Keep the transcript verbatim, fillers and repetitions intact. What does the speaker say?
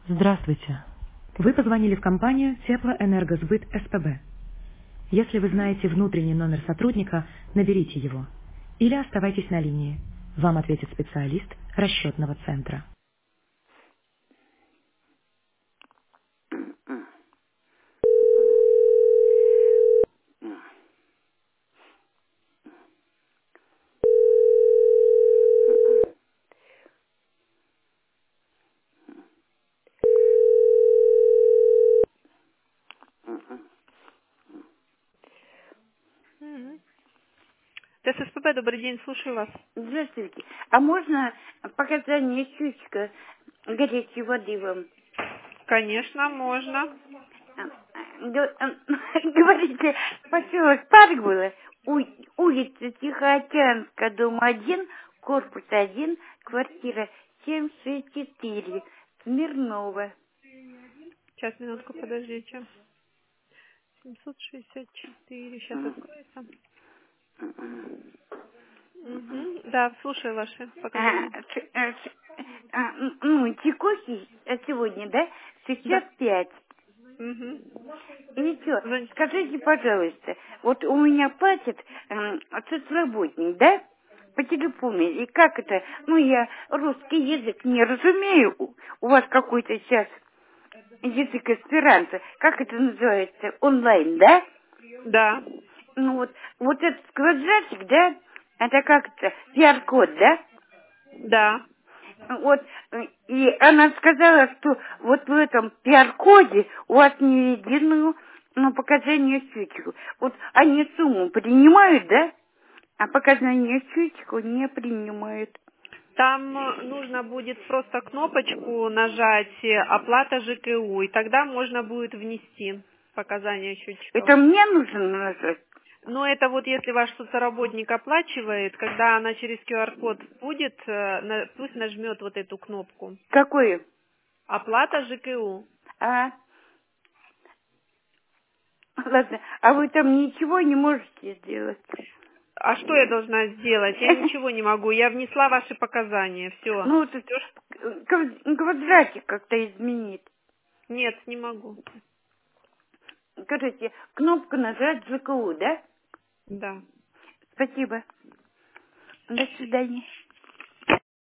Здравствуйте. Вы позвонили в компанию Теплоэнергосбыт СПБ. Если вы знаете внутренний номер сотрудника, наберите его. Или оставайтесь на линии. Вам ответит специалист расчетного центра. Мгм. ТССПБ, добрый день, слушаю вас. Здравствуйте. А можно показания счетчика горячей воды вам? Конечно, можно. А, а, г- а, Говорите, поселок Парк было, у- улица Тихоокеанская, дом один, корпус один, квартира семь шесть четыре, Смирнова. Сейчас, минутку, подождите. семьсот шестьдесят четыре, сейчас откроется. Угу. Да, слушаю ваши А, показания. с- а, с- а, м, ну, текущий а сегодня, да, Да. шестьдесят пять. Угу. И что, Звоните. скажите, пожалуйста, вот у меня платит эм, соцработник, да, по телефону, и как это, ну, я русский язык не разумею, у у вас какой-то сейчас язык эсперанто, как это называется, онлайн, да? Да. Ну, вот, вот этот квадратик, да, это как это, пи ар-код, да? Да. Вот, э, и она сказала, что вот в этом пи ар-коде у вас не единого ну, показания счетчика. Вот они сумму принимают, да? А показания счетчика не принимают. Там э, нужно будет просто кнопочку нажать э, «Оплата ЖКУ», и тогда можно будет внести показания счетчиков. Это мне нужно нажать? Но это вот если ваш соцработник оплачивает, когда она через ку ар-код будет, э, на- пусть нажмет вот эту кнопку. Какое? Оплата ЖКУ. А, ладно, а вы там ничего не можете сделать? А что я должна сделать? Я ничего не могу. Я внесла ваши показания. Все. Ну, вот этот кв- квадратик как-то изменить. Нет, не могу. Скажите, кнопку нажать ЖКУ, да? Да. Спасибо. До свидания.